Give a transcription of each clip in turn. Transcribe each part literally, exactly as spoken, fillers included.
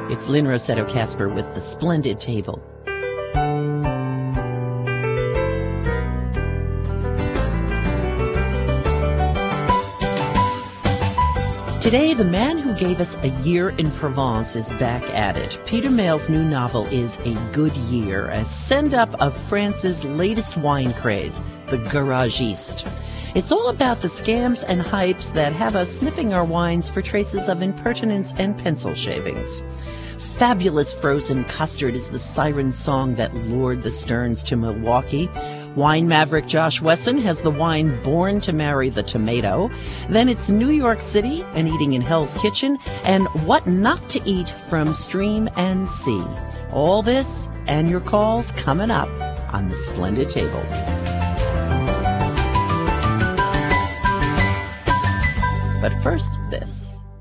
It's Lynn Rossetto Kasper with The Splendid Table. Today, the man who gave us A Year in Provence is back at it. Peter Maille's new novel is A Good Year, a send-up of France's latest wine craze, the garagiste. It's all about the scams and hypes that have us sniffing our wines for traces of impertinence and pencil shavings. Fabulous frozen custard is the siren song that lured the Sterns to Milwaukee. Wine maverick Josh Wesson has the wine Born to Marry the Tomato. Then it's New York City and eating in Hell's Kitchen, and what not to eat from Stream and Sea. All this and your calls coming up on The Splendid Table. But first, this.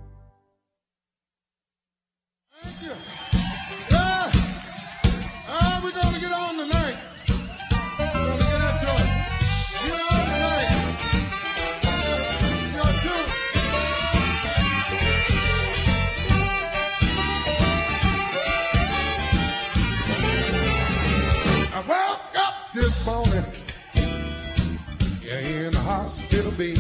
Thank you. Yeah. Uh, we're going to get on tonight. We're going to get into it. Get on tonight. This is your tune. I woke up this morning. Yeah, in the hospital bed.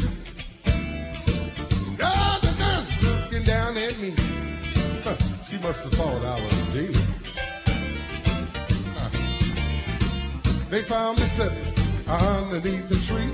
Oh, the nurse looking down at me. Huh, she must have thought I was dead. Huh. They found me sitting underneath a tree.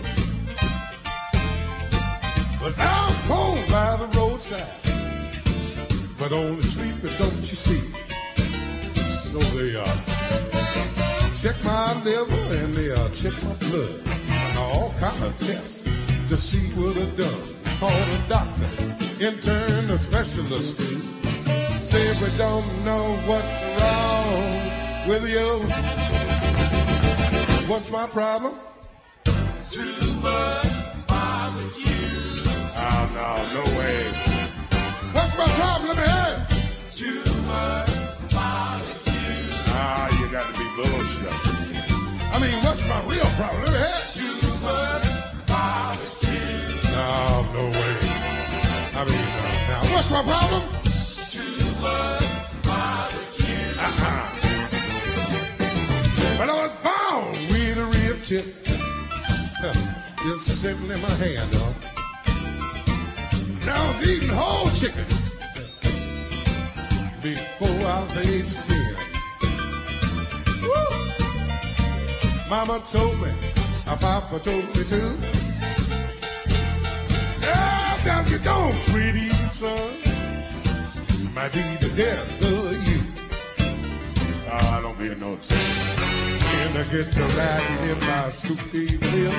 Was out cold by the roadside, but only sleeping, don't you see? So they uh, check my liver and they uh, check my blood and all kind of tests to see what I've done. Call a doctor, intern, a specialist too. Say we don't know what's wrong with you. What's my problem? Too much barbecue. Oh no, no way. What's my problem? Let me hear it. Too much barbecue. Ah, you got to be bullshit. I mean, what's my real problem? Let me hear it. Too much barbecue. No, no way. I mean, uh, now, what's my problem? Too much barbecue. Uh-uh. But I was born with a rib tip. Huh, just sitting in my hand, dog. Now I was eating whole chickens before I was age ten. Woo! Mama told me, her papa told me too. Now you don't quit eating, son. Might be the death of you. Ah, don't be a no chicken. When I get to riding in my Scoopy wheel,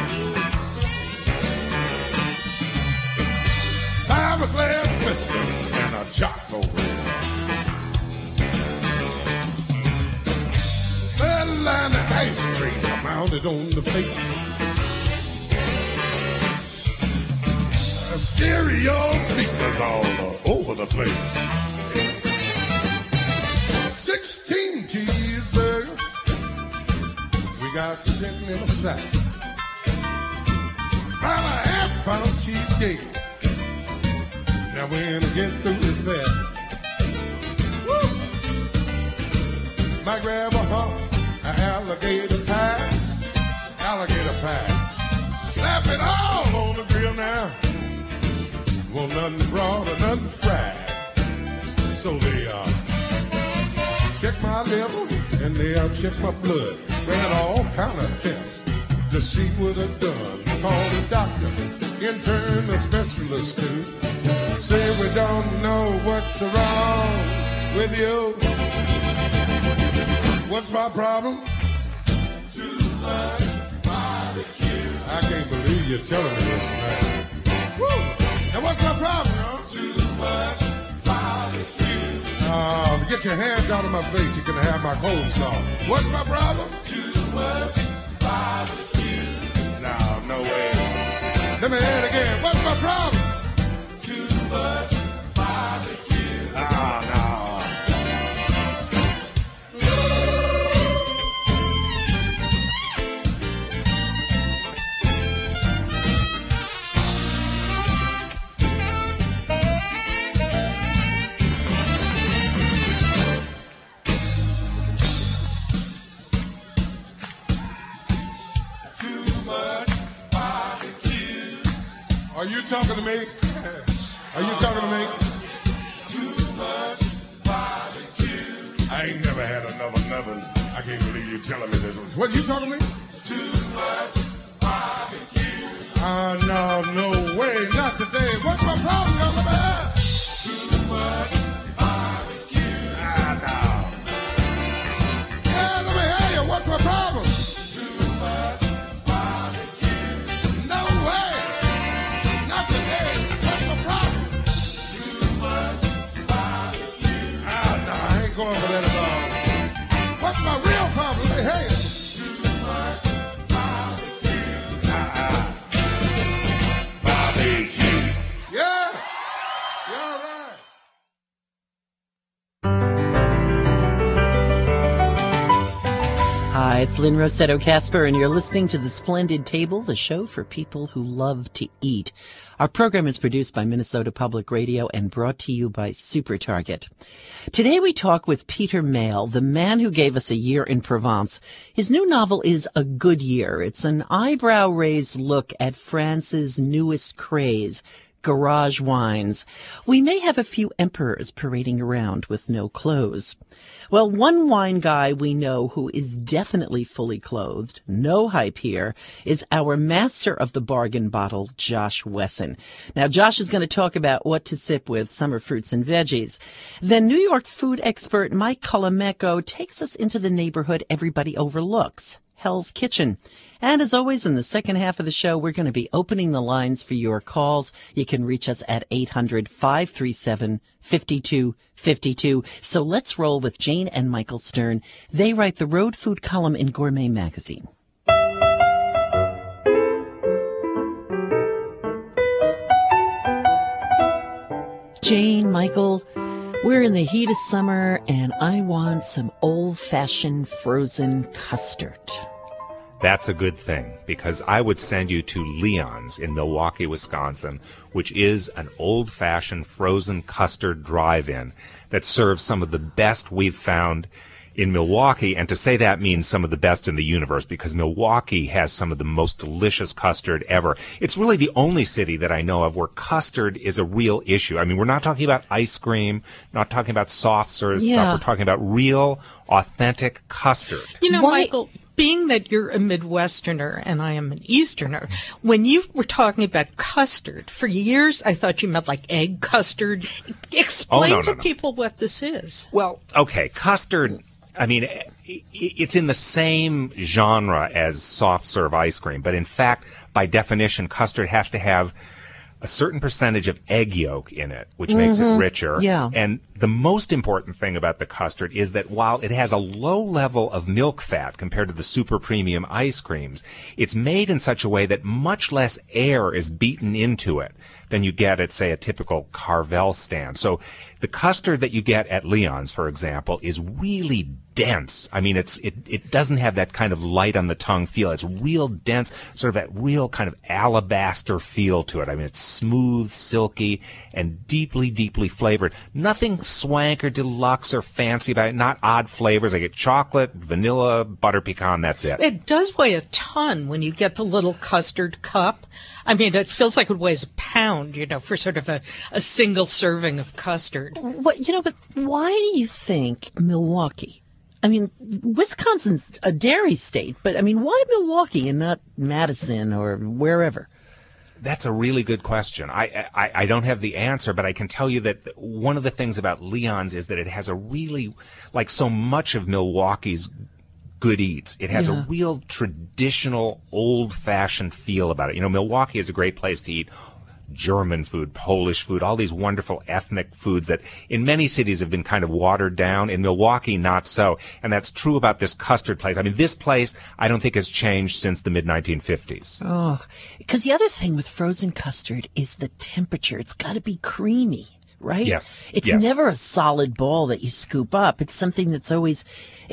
fiberglass whiskers and a charcoal grill. Third line of ice trays are mounted on the face. Stereo speakers all over the place. Sixteen cheeseburgers we got sitting in a sack. About a half pound cheesecake. Now when I get through with that, woo, might grab a hump, an alligator pie, alligator pie. Slap it all on the grill now. Want nothing raw or nothing fried. So they uh, check my liver and they uh, check my blood. Ran all kind of tests to see what I've done. Call the doctor, intern, a specialist too. Say we don't know what's wrong with you. What's my problem? Too much barbecue. I can't believe you're telling me this, man. Woo! Now what's my problem, huh? Too much barbecue. Uh, get your hands out of my plate. You can have my cold slaw. What's my problem? Too much barbecue. No, no way. Let me hear it again. What's my problem? Too much barbecue. Ah, no. talking to me? Are you talking to me? Too much barbecue. I ain't never had another nothing. I can't believe you telling me this. What, you talking to me? Too much barbecue. Ah, uh, no, no way. Not today. What's my problem, young man? Too much barbecue. Ah, no. Yeah, let me hear you. What's my problem? Too much barbecue. No way. Not today. What's my problem? Too much barbecue. Ah, no, I ain't going for that at all. What's my real problem? Let me hear you. Too much barbecue. Uh-uh. Barbecue. Yeah. You're all right. Hi, it's Lynn Rossetto Casper, and you're listening to The Splendid Table, the show for people who love to eat. Our program is produced by Minnesota Public Radio and brought to you by Super Target. Today we talk with Peter Mayle, the man who gave us A Year in Provence. His new novel is A Good Year. It's an eyebrow-raised look at France's newest craze, garage wines. We may have a few emperors parading around with no clothes. Well, one wine guy we know who is definitely fully clothed, no hype here, is our master of the bargain bottle, Josh Wesson. Now, Josh is going to talk about what to sip with summer fruits and veggies. Then New York food expert Mike Colameco takes us into the neighborhood everybody overlooks, Hell's Kitchen. And as always, in the second half of the show, we're going to be opening the lines for your calls. You can reach us at eight hundred, five three seven, five two five two. So let's roll with Jane and Michael Stern. They write the road food column in Gourmet Magazine. Jane, Michael, we're in the heat of summer, and I want some old-fashioned frozen custard. That's a good thing, because I would send you to Leon's in Milwaukee, Wisconsin, which is an old-fashioned frozen custard drive-in that serves some of the best we've found in Milwaukee. And to say that means some of the best in the universe, because Milwaukee has some of the most delicious custard ever. It's really the only city that I know of where custard is a real issue. I mean, we're not talking about ice cream, not talking about soft serve Yeah. stuff. We're talking about real, authentic custard. You know, Why- Michael, being that you're a Midwesterner and I am an Easterner, when you were talking about custard, for years I thought you meant like egg custard. Explain Oh, no, to no, no. people what this is. Well, okay, custard, I mean, i- it's in the same genre as soft serve ice cream, but in fact, by definition, custard has to have a certain percentage of egg yolk in it, which makes it richer. Yeah. And the most important thing about the custard is that while it has a low level of milk fat compared to the super premium ice creams, it's made in such a way that much less air is beaten into it than you get at, say, a typical Carvel stand. So the custard that you get at Leon's, for example, is really dense. I mean, it's it, it doesn't have that kind of light on the tongue feel. It's real dense, sort of that real kind of alabaster feel to it. I mean, it's smooth, silky, and deeply, deeply flavored. Nothing swank or deluxe or fancy about it. Not odd flavors. I get chocolate, vanilla, butter pecan. That's it. It does weigh a ton when you get the little custard cup. I mean, it feels like it weighs a pound, you know, for sort of a, a single serving of custard. What, you know, but why do you think Milwaukee? I mean, Wisconsin's a dairy state, but I mean, why Milwaukee and not Madison or wherever? That's a really good question. I, I I don't have the answer, but I can tell you that one of the things about Leon's is that it has a really, like so much of Milwaukee's good eats, it has Yeah. a real traditional, old-fashioned feel about it. You know, Milwaukee is a great place to eat German food, Polish food, all these wonderful ethnic foods that in many cities have been kind of watered down. In Milwaukee, not so. And that's true about this custard place. I mean, this place I don't think has changed since the mid nineteen fifties. Oh, because the other thing with frozen custard is the temperature. It's got to be creamy, right? Yes, It's yes. never a solid ball that you scoop up. It's something that's always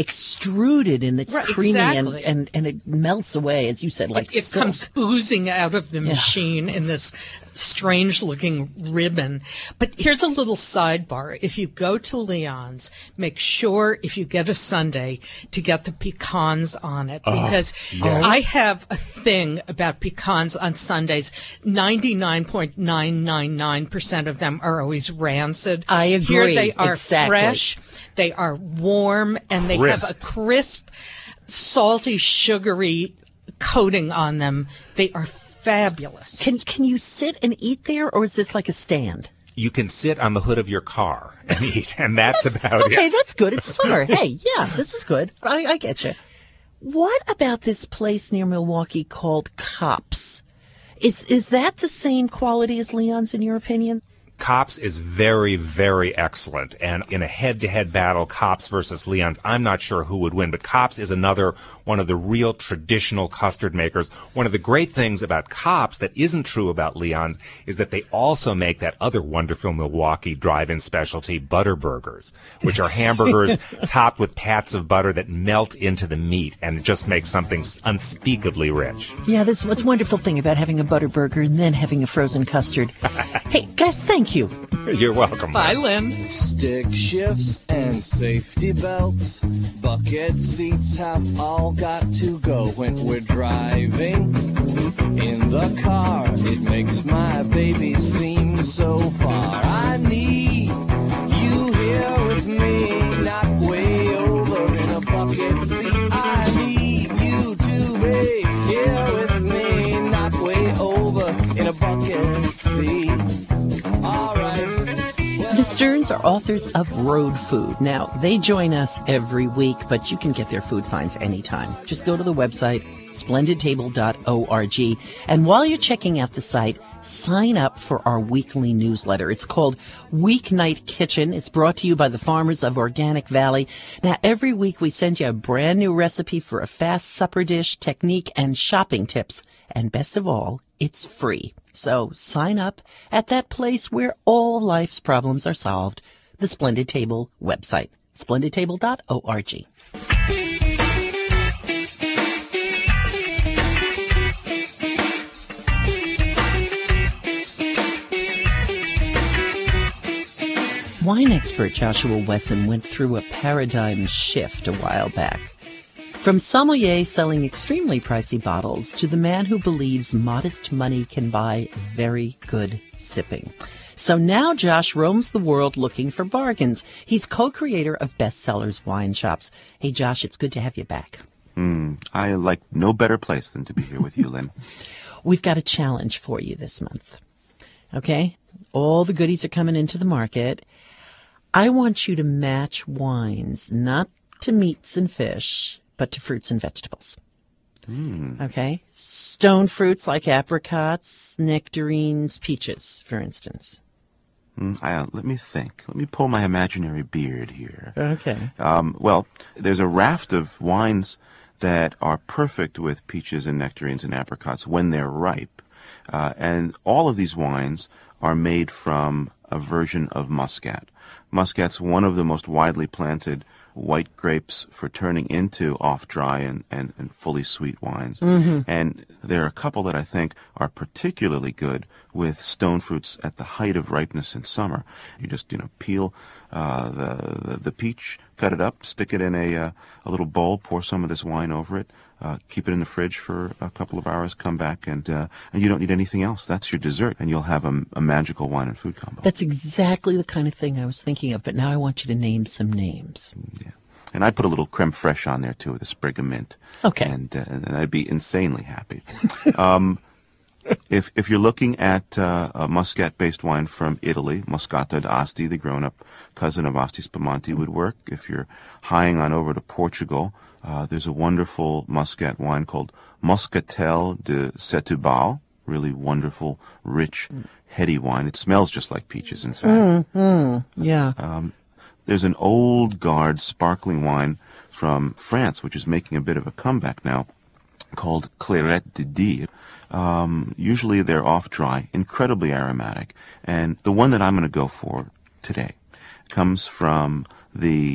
extruded and it's Right, creamy exactly. and, and, and it melts away, as you said, like It, it silk. comes oozing out of the Yeah. machine in this strange looking ribbon. But here's a little sidebar. If you go to Leon's, make sure if you get a sundae to get the pecans on it, because oh, yes. I have a thing about pecans on Sundays. ninety-nine point nine nine nine percent of them are always rancid. I agree. Here they are exactly. fresh, they are warm, and they Crisp. have a crisp, salty, sugary coating on them. They are fabulous. Can can you sit and eat there, or is this like a stand? You can sit on the hood of your car and eat, and that's, that's about okay, it. Okay, that's good. It's summer. Hey, yeah, this is good. I, I get you. What about this place near Milwaukee called Kopp's? Is is that the same quality as Leon's, in your opinion? Kopp's is very, very excellent. And in a head-to-head battle, Kopp's versus Leon's, I'm not sure who would win. But Kopp's is another one of the real traditional custard makers. One of the great things about Kopp's that isn't true about Leon's is that they also make that other wonderful Milwaukee drive-in specialty, butter burgers, which are hamburgers topped with pats of butter that melt into the meat, and it just makes something unspeakably rich. Yeah, that's what's wonderful thing about having a butter burger and then having a frozen custard. Hey, guys, thank you. You're welcome. Bye, Lynn. Stick shifts and safety belts, bucket seats have all got to go when we're driving in the car. It makes my baby seem so far. I need you here with me, not way over in a bucket seat. I need you to be here with me, not way over in a bucket seat. All right. The Stearns are authors of Road Food. Now, they join us every week, but you can get their food finds anytime. Just go to the website, splendid table dot org, and while you're checking out the site, sign up for our weekly newsletter. It's called Weeknight Kitchen. It's brought to you by the farmers of Organic Valley. Now, every week we send you a brand new recipe for a fast supper dish, technique, and shopping tips. And best of all, it's free. So sign up at that place where all life's problems are solved, the Splendid Table website, splendid table dot org. Wine expert Joshua Wesson went through a paradigm shift a while back. From sommelier selling extremely pricey bottles to the man who believes modest money can buy very good sipping. So now Josh roams the world looking for bargains. He's co-creator of Bestsellers Wine Shops. Hey, Josh, it's good to have you back. Mm, I like no better place than to be here with you, Lynn. We've got a challenge for you this month. Okay? All the goodies are coming into the market. I want you to match wines, not to meats and fish, but to fruits and vegetables. Mm. Okay? Stone fruits like apricots, nectarines, peaches, for instance. Mm, I, uh, let me think. Let me pull my imaginary beard here. Okay. Um, well, there's a raft of wines that are perfect with peaches and nectarines and apricots when they're ripe. Uh, and all of these wines are made from a version of Muscat. Muscat's one of the most widely planted white grapes for turning into off-dry and, and, and fully sweet wines. Mm-hmm. And there are a couple that I think are particularly good with stone fruits at the height of ripeness in summer. You just, you know, peel uh, the, the the peach, cut it up, stick it in a uh, a little bowl, pour some of this wine over it, uh, keep it in the fridge for a couple of hours, come back, and uh, and you don't need anything else. That's your dessert, and you'll have a, a magical wine and food combo. That's exactly the kind of thing I was thinking of, but now I want you to name some names. Yeah. And I'd put a little creme fraiche on there, too, with a sprig of mint. Okay. And, uh, and I'd be insanely happy. um, if if you're looking at uh, a Muscat-based wine from Italy, Moscato d'Asti, the grown-up cousin of Asti Spumante, would work. If you're hieing on over to Portugal, uh, there's a wonderful Muscat wine called Moscatel de Setúbal, really wonderful, rich, heady wine. It smells just like peaches, in fact. Mm, mm, yeah. Um, There's an old guard sparkling wine from France, which is making a bit of a comeback now, called Clairette de Die. Um, usually they're off-dry, incredibly aromatic. And the one that I'm going to go for today comes from the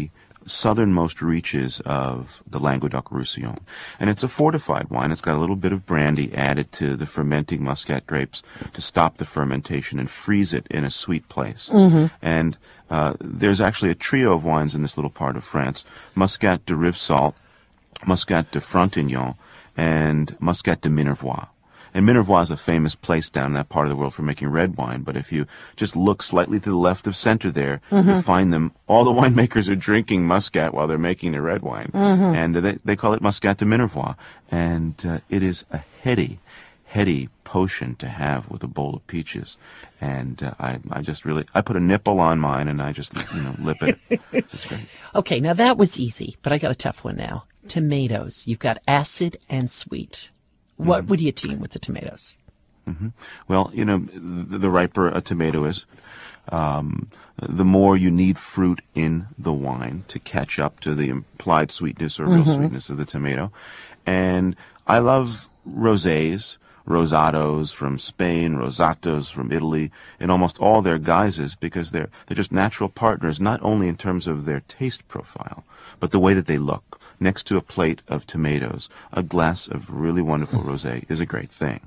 southernmost reaches of the Languedoc-Roussillon. And it's a fortified wine. It's got a little bit of brandy added to the fermenting Muscat grapes to stop the fermentation and freeze it in a sweet place. Mm-hmm. And uh, there's actually a trio of wines in this little part of France: Muscat de Rivesaltes, Muscat de Frontignan, and Muscat de Minervois. And Minervois is a famous place down in that part of the world for making red wine, but if you just look slightly to the left of center there, mm-hmm. you'll find them, all the winemakers are drinking Muscat while they're making their red wine. Mm-hmm. And uh, they, they call it Muscat de Minervois. And uh, it is a heady, heady potion to have with a bowl of peaches. And uh, I, I just really, I put a nipple on mine and I just, you know, lip it. It's great. Okay, now that was easy, but I got a tough one now. Tomatoes. You've got acid and sweet. What mm-hmm. would you team with the tomatoes? Mm-hmm. Well, you know, the, the riper a tomato is, um, the more you need fruit in the wine to catch up to the implied sweetness or real mm-hmm. sweetness of the tomato. And I love rosés, rosados from Spain, rosatos from Italy, in almost all their guises, because they're they're just natural partners, not only in terms of their taste profile, but the way that they look. Next to a plate of tomatoes, a glass of really wonderful rosé is a great thing.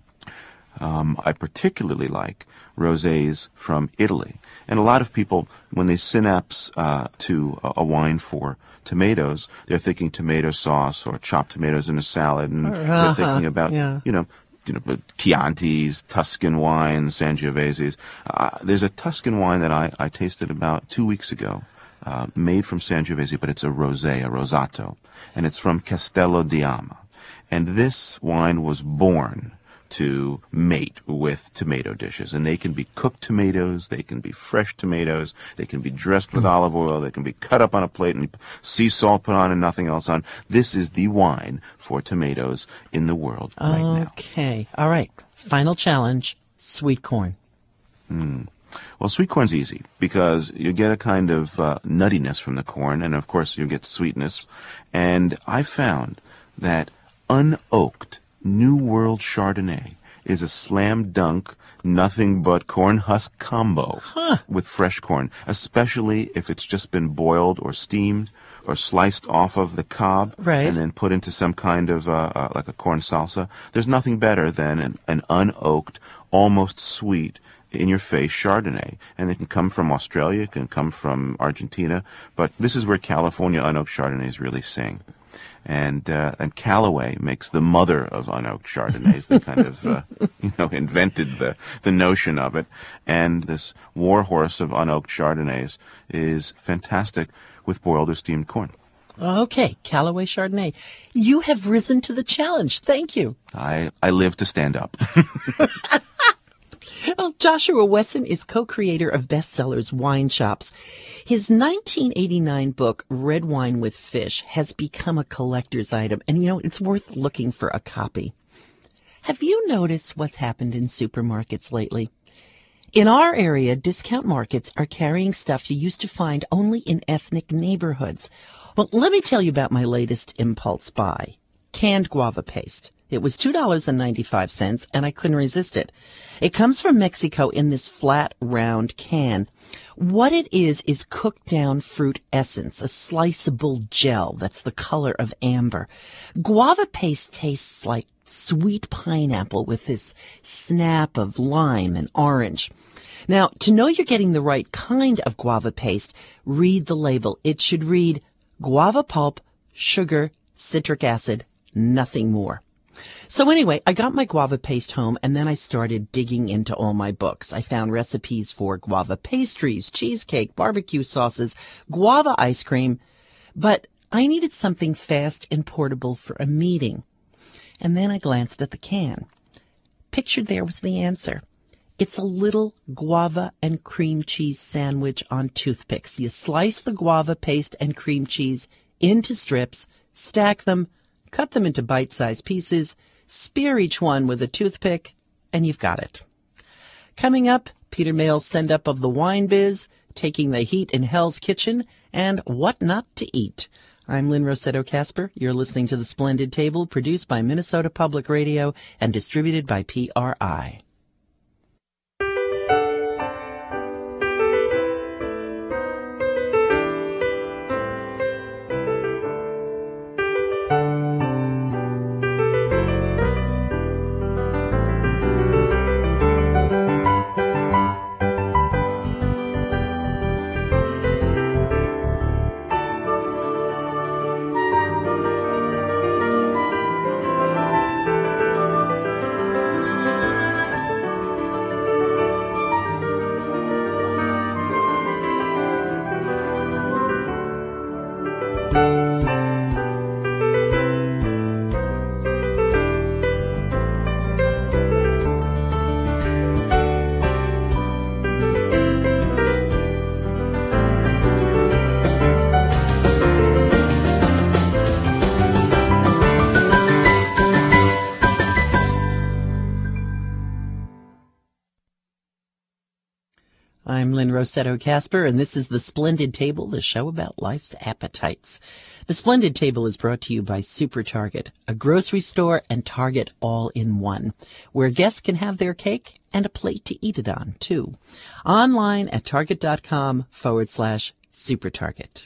Um, I particularly like rosés from Italy. And a lot of people, when they synapse uh, to a, a wine for tomatoes, they're thinking tomato sauce or chopped tomatoes in a salad, and uh-huh. they're thinking about, yeah. you know, you know, Chiantis, Tuscan wines, Sangioveses. Uh, there's a Tuscan wine that I, I tasted about two weeks ago, uh, made from Sangiovese, but it's a rosé, a rosato, and it's from Castello di Ama. And this wine was born to mate with tomato dishes. And they can be cooked tomatoes, they can be fresh tomatoes, they can be dressed with olive oil, they can be cut up on a plate and sea salt put on and nothing else on. This is the wine for tomatoes in the world right now. Okay. All right. Final challenge, sweet corn. Mm. Well, sweet corn's easy because you get a kind of uh, nuttiness from the corn, and of course you get sweetness. And I found that unoaked New World Chardonnay is a slam dunk, nothing but corn husk combo huh. with fresh corn, especially if it's just been boiled or steamed or sliced off of the cob right. and then put into some kind of uh, uh, like a corn salsa. There's nothing better than an, an unoaked, almost sweet, in-your-face Chardonnay. And it can come from Australia, it can come from Argentina, but this is where California unoaked Chardonnays really sing. And uh, and Callaway makes the mother of unoaked Chardonnays. They kind of uh, you know invented the the notion of it. And this warhorse of unoaked Chardonnays is fantastic with boiled or steamed corn. Okay, Callaway Chardonnay. You have risen to the challenge. Thank you. I I live to stand up. Well, Joshua Wesson is co-creator of bestsellers Wine Shops. His nineteen eighty-nine book, Red Wine with Fish, has become a collector's item, and, you know, it's worth looking for a copy. Have you noticed what's happened in supermarkets lately? In our area, discount markets are carrying stuff you used to find only in ethnic neighborhoods. Well, let me tell you about my latest impulse buy, canned guava paste. It was two dollars and ninety-five cents, and I couldn't resist it. It comes from Mexico in this flat, round can. What it is is cooked down fruit essence, a sliceable gel that's the color of amber. Guava paste tastes like sweet pineapple with this snap of lime and orange. Now, to know you're getting the right kind of guava paste, read the label. It should read guava pulp, sugar, citric acid, nothing more. So anyway, I got my guava paste home, and then I started digging into all my books. I found recipes for guava pastries, cheesecake, barbecue sauces, guava ice cream, but I needed something fast and portable for a meeting. And then I glanced at the can. Pictured there was the answer. It's a little guava and cream cheese sandwich on toothpicks. You slice the guava paste and cream cheese into strips, stack them, cut them into bite-sized pieces, spear each one with a toothpick, and you've got it. Coming up, Peter Mail's send-up of the wine biz, taking the heat in Hell's Kitchen, and what not to eat. I'm Lynn Rossetto Kasper. You're listening to The Splendid Table, produced by Minnesota Public Radio and distributed by P R I. I'm Lynn Rossetto Casper, and this is The Splendid Table, the show about life's appetites. The Splendid Table is brought to you by Super Target, a grocery store and Target all in one, where guests can have their cake and a plate to eat it on, too. Online at target.com forward slash Super Target.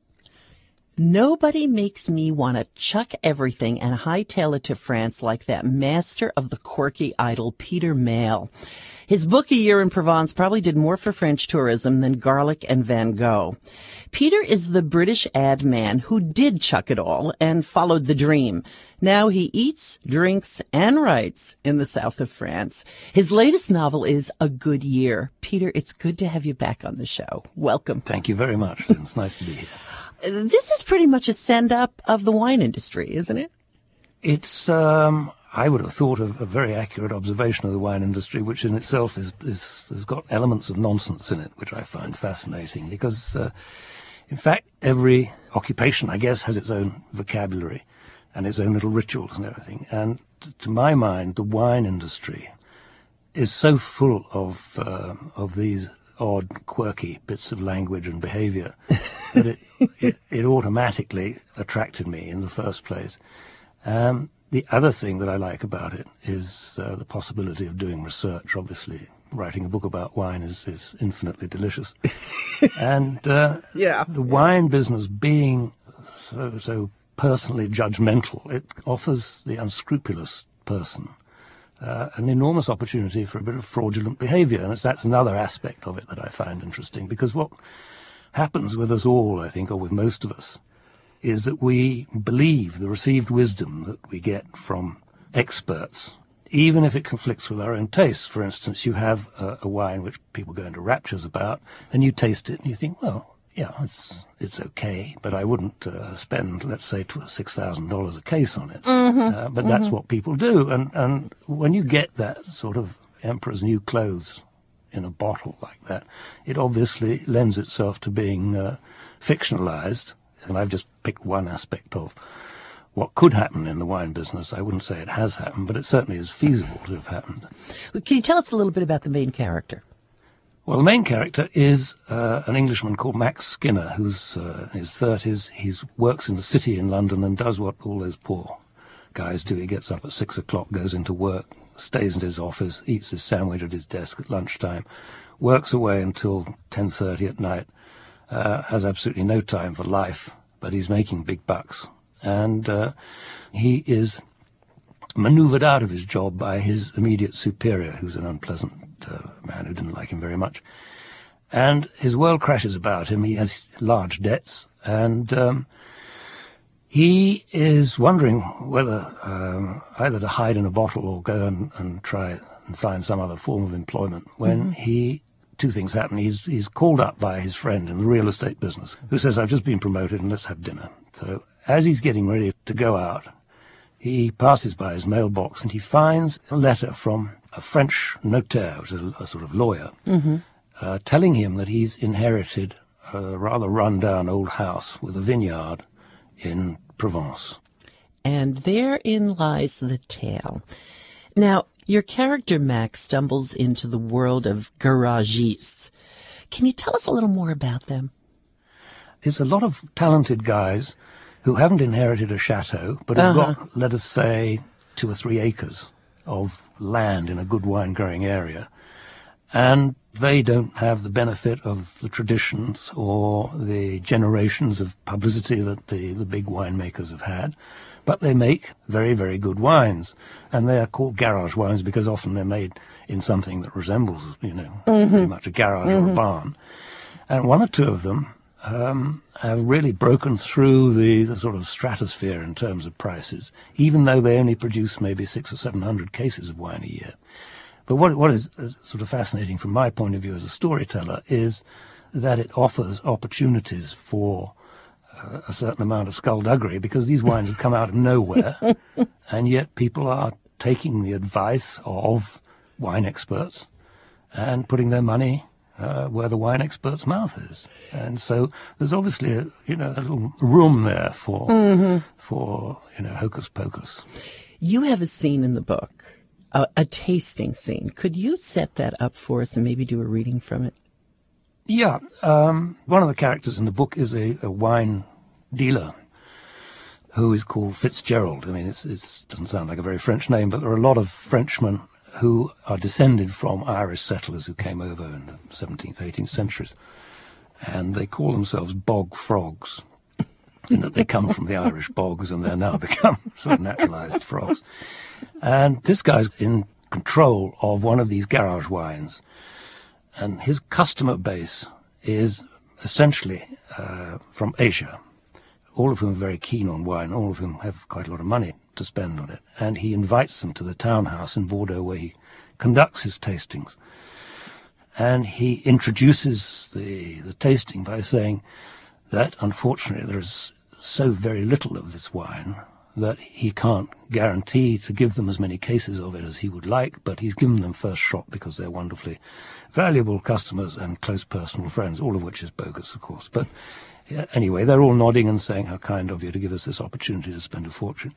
Nobody makes me want to chuck everything and hightail it to France like that master of the quirky idol, Peter Mayle. His book, A Year in Provence, probably did more for French tourism than Garlic and Van Gogh. Peter is the British ad man who did chuck it all and followed the dream. Now he eats, drinks, and writes in the south of France. His latest novel is A Good Year. Peter, it's good to have you back on the show. Welcome. Thank you very much. It's nice to be here. This is pretty much a send-up of the wine industry, isn't it? It's, um, I would have thought, of a very accurate observation of the wine industry, which in itself is, is has got elements of nonsense in it, which I find fascinating. Because, uh, in fact, every occupation, I guess, has its own vocabulary and its own little rituals and everything. And t- to my mind, the wine industry is so full of uh, of these odd, quirky bits of language and behavior that it, it, it automatically attracted me in the first place. Um, the other thing that I like about it is uh, the possibility of doing research. Obviously, writing a book about wine is, is infinitely delicious. and uh, yeah. the wine business being so, so personally judgmental, it offers the unscrupulous person Uh, an enormous opportunity for a bit of fraudulent behavior. And it's, that's another aspect of it that I find interesting, because what happens with us all, I think, or with most of us, is that we believe the received wisdom that we get from experts, even if it conflicts with our own tastes. For instance, you have a, a wine which people go into raptures about, and you taste it and you think, well, yeah, it's it's okay, but I wouldn't uh, spend, let's say, six thousand dollars a case on it. Mm-hmm. Uh, but that's mm-hmm. what people do. And, and when you get that sort of emperor's new clothes in a bottle like that, it obviously lends itself to being uh, fictionalized. And I've just picked one aspect of what could happen in the wine business. I wouldn't say it has happened, but it certainly is feasible to have happened. Can you tell us a little bit about the main character? Well, the main character is uh, an Englishman called Max Skinner, who's uh, in his thirties. He works in the city in London and does what all those poor guys do. He gets up at six o'clock, goes into work, stays in his office, eats his sandwich at his desk at lunchtime, works away until ten thirty at night, uh, has absolutely no time for life, but he's making big bucks. And uh, he is maneuvered out of his job by his immediate superior, who's an unpleasant uh, man who didn't like him very much. And his world crashes about him. He has large debts, and um, he is wondering whether um, either to hide in a bottle or go and, and try and find some other form of employment, when mm-hmm. he, two things happen. He's, he's called up by his friend in the real estate business, who says, I've just been promoted and let's have dinner. So as he's getting ready to go out, he passes by his mailbox and he finds a letter from a French notaire, which is a, a sort of lawyer, mm-hmm. uh, telling him that he's inherited a rather run-down old house with a vineyard in Provence. And therein lies the tale. Now, your character, Max, stumbles into the world of garagistes. Can you tell us a little more about them? It's a lot of talented guys who haven't inherited a chateau, but have uh-huh. got, let us say, two or three acres of land in a good wine-growing area. And they don't have the benefit of the traditions or the generations of publicity that the, the big winemakers have had. But they make very, very good wines. And they are called garage wines because often they're made in something that resembles, you know, mm-hmm. pretty much a garage mm-hmm. or a barn. And one or two of them um, have really broken through the, the sort of stratosphere in terms of prices, even though they only produce maybe six or seven hundred cases of wine a year. But what what is sort of fascinating from my point of view as a storyteller is that it offers opportunities for uh, a certain amount of skullduggery, because these wines have come out of nowhere, and yet people are taking the advice of wine experts and putting their money uh, where the wine expert's mouth is. And so there's obviously a, you know, a little room there for mm-hmm. for you know hocus pocus. You have a scene in the book. A, a tasting scene. Could you set that up for us and maybe do a reading from it? Yeah. Um, one of the characters in the book is a, a wine dealer who is called Fitzgerald. I mean, it's, it doesn't sound like a very French name, but there are a lot of Frenchmen who are descended from Irish settlers who came over in the seventeenth, eighteenth centuries. And they call themselves bog frogs, in that they come from the Irish bogs and they're now become sort of naturalized frogs. And this guy's in control of one of these garage wines, and his customer base is essentially uh, from Asia, all of whom are very keen on wine, all of whom have quite a lot of money to spend on it. And he invites them to the townhouse in Bordeaux where he conducts his tastings. And he introduces the, the tasting by saying that, unfortunately, there is so very little of this wine that he can't guarantee to give them as many cases of it as he would like, but he's given them first shot because they're wonderfully valuable customers and close personal friends, all of which is bogus, of course. But yeah, anyway, they're all nodding and saying how kind of you to give us this opportunity to spend a fortune.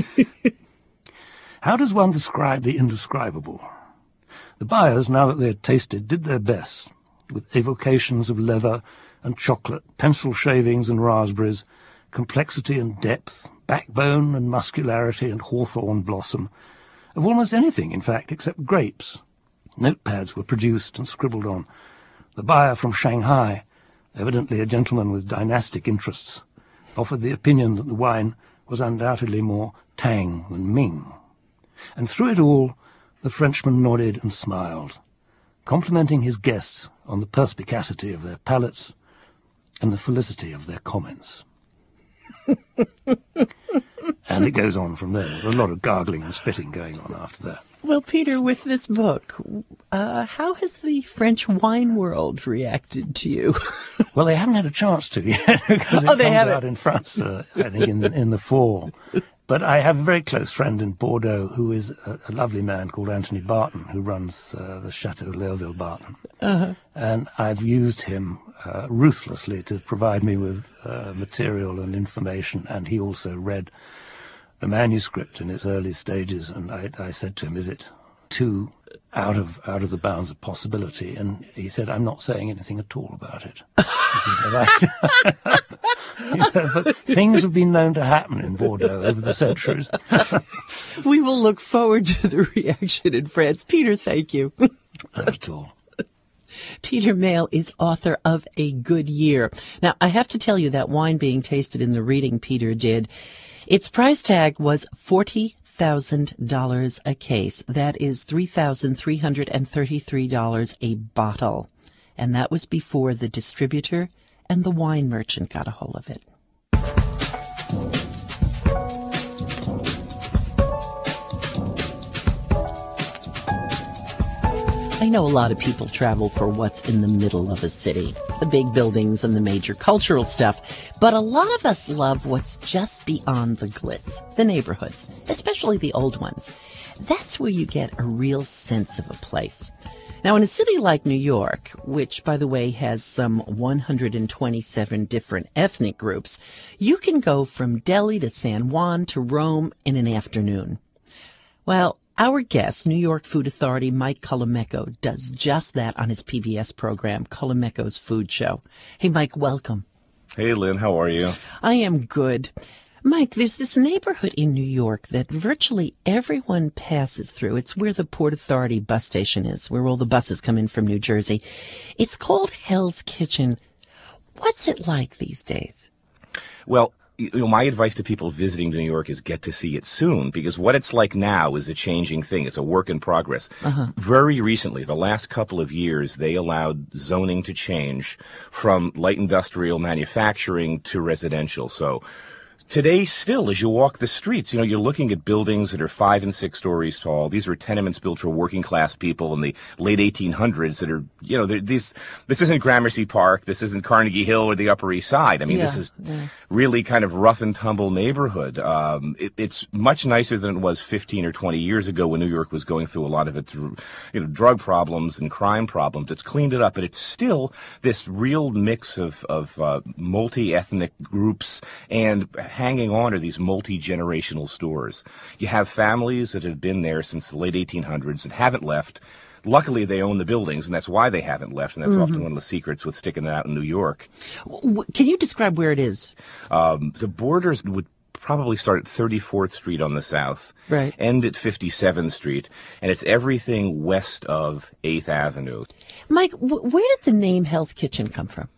How does one describe the indescribable? The buyers, now that they had tasted, did their best, with evocations of leather and chocolate, pencil shavings and raspberries, complexity and depth, backbone and muscularity and hawthorn blossom, of almost anything, in fact, except grapes. Notepads were produced and scribbled on. The buyer from Shanghai, evidently a gentleman with dynastic interests, offered the opinion that the wine was undoubtedly more Tang than Ming. And through it all, the Frenchman nodded and smiled, complimenting his guests on the perspicacity of their palates and the felicity of their comments. And it goes on from there. There's a lot of gargling and spitting going on after that. Well, Peter, with this book, uh, how has the French wine world reacted to you? Well, they haven't had a chance to yet, because it oh, they comes haven't. out in France, uh, I think, in, in the fall. But I have a very close friend in Bordeaux who is a, a lovely man called Anthony Barton, who runs uh, the Chateau Léoville-Barton. Uh-huh. And I've used him uh, ruthlessly to provide me with uh, material and information, and he also read the manuscript in its early stages, and I, I said to him, is it too out of out of the bounds of possibility? And he said, I'm not saying anything at all about it. He said, but things have been known to happen in Bordeaux over the centuries. We will look forward to the reaction in France. Peter, thank you. Not at all. Peter Mayle is author of A Good Year. Now, I have to tell you that wine being tasted in the reading Peter did, its price tag was forty thousand dollars a case. That is three thousand three hundred thirty-three dollars a bottle. And that was before the distributor and the wine merchant got a hold of it. I know a lot of people travel for what's in the middle of a city, the big buildings and the major cultural stuff, but a lot of us love what's just beyond the glitz, the neighborhoods, especially the old ones. That's where you get a real sense of a place. Now, in a city like New York, which, by the way, has some one hundred twenty-seven different ethnic groups, you can go from Delhi to San Juan to Rome in an afternoon. Well, our guest, New York Food Authority Mike Colameco, does just that on his P B S program, Colameco's Food Show. Hey, Mike, welcome. Hey, Lynn, how are you? I am good. Mike, there's this neighborhood in New York that virtually everyone passes through. It's where the Port Authority bus station is, where all the buses come in from New Jersey. It's called Hell's Kitchen. What's it like these days? Well, you know, my advice to people visiting New York is get to see it soon, because what it's like now is a changing thing. It's a work in progress. Uh-huh. Very recently, the last couple of years, they allowed zoning to change from light industrial manufacturing to residential. So today, still, as you walk the streets, you know, you're looking at buildings that are five and six stories tall. These were tenements built for working class people in the late eighteen hundreds that are, you know, these, this isn't Gramercy Park. This isn't Carnegie Hill or the Upper East Side. I mean, yeah, this is yeah. really kind of rough and tumble neighborhood. Um, it, it's much nicer than it was fifteen or twenty years ago when New York was going through a lot of its, you know, drug problems and crime problems. It's cleaned it up, but it's still this real mix of, of, uh, multi-ethnic groups, and hanging on are these multi-generational stores. You have families that have been there since the late eighteen hundreds and haven't left. Luckily, they own the buildings, and that's why they haven't left, and that's mm-hmm. often one of the secrets with sticking it out in New York. Can you describe where it is? Um, the Borders would probably start at thirty-fourth Street on the south, right. end at fifty-seventh Street, and it's everything west of eighth Avenue. Mike, w- where did the name Hell's Kitchen come from?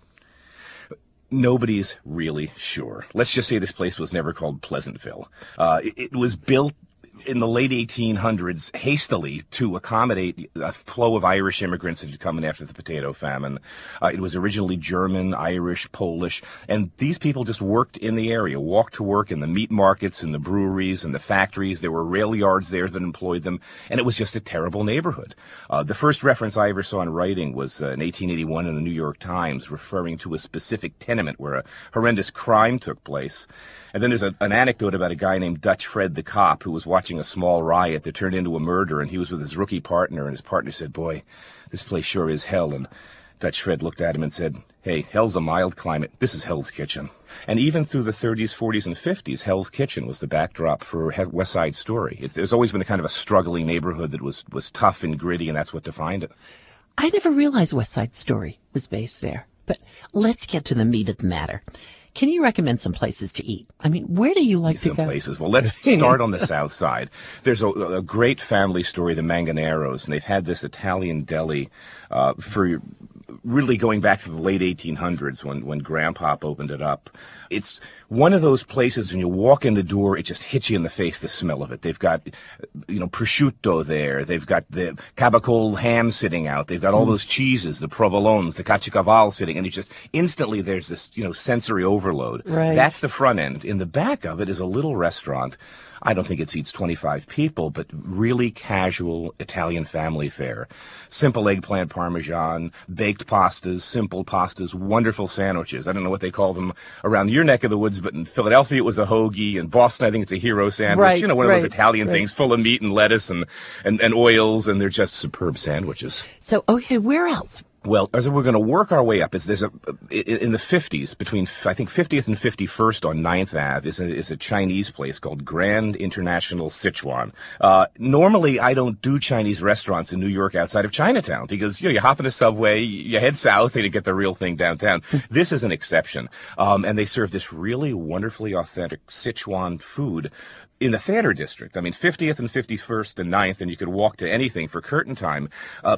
Nobody's really sure. Let's just say this place was never called Pleasantville. Uh, it, it was built in the late eighteen hundreds hastily to accommodate a flow of Irish immigrants that had come in after the potato famine. Uh, it was originally German, Irish, Polish, and these people just worked in the area, walked to work in the meat markets and the breweries and the factories. There were rail yards there that employed them, and it was just a terrible neighborhood. Uh, the first reference I ever saw in writing was uh, in eighteen eighty-one in the New York Times, referring to a specific tenement where a horrendous crime took place. And then there's a, an anecdote about a guy named Dutch Fred the cop who was watching a small riot that turned into a murder, and he was with his rookie partner, and his partner said, "Boy, this place sure is hell." And Dutch Fred looked at him and said, "Hey, hell's a mild climate. This is Hell's Kitchen." And even through the thirties, forties, and fifties, Hell's Kitchen was the backdrop for West Side Story. It's, there's always been a kind of a struggling neighborhood that was, was tough and gritty, and that's what defined it. I never realized West Side Story was based there. But let's get to the meat of the matter. Can you recommend some places to eat? I mean, where do you like some to go? Some places. Well, let's start on the south side. There's a, a great family story, the Manganeros, and they've had this Italian deli uh, for really going back to the late eighteen hundreds when, when Grandpa opened it up. It's one of those places when you walk in the door, it just hits you in the face, the smell of it. They've got, you know, prosciutto there. They've got the cabacol ham sitting out. They've got all mm. those cheeses, the provolones, the caciocavallo sitting, and it just instantly there's this, you know, sensory overload. Right. That's the front end. In the back of it is a little restaurant. I don't think it seats twenty-five people, but really casual Italian family fare. Simple eggplant parmesan, baked pastas, simple pastas, wonderful sandwiches. I don't know what they call them around your neck of the woods, but in Philadelphia it was a hoagie. In Boston, I think it's a hero sandwich. Right, you know, one of right, those Italian right. things full of meat and lettuce and, and, and oils, and they're just superb sandwiches. So, okay, where else? Well, as we're going to work our way up, is there's a in the fifties between I think fiftieth and fifty-first on ninth Avenue is a, is a Chinese place called Grand International Sichuan. Uh, normally, I don't do Chinese restaurants in New York outside of Chinatown because you know you hop in a subway, you head south, and you get the real thing downtown. This is an exception, um, and they serve this really wonderfully authentic Sichuan food in the theater district. I mean, fiftieth and fifty-first and ninth, and you could walk to anything for curtain time. Uh,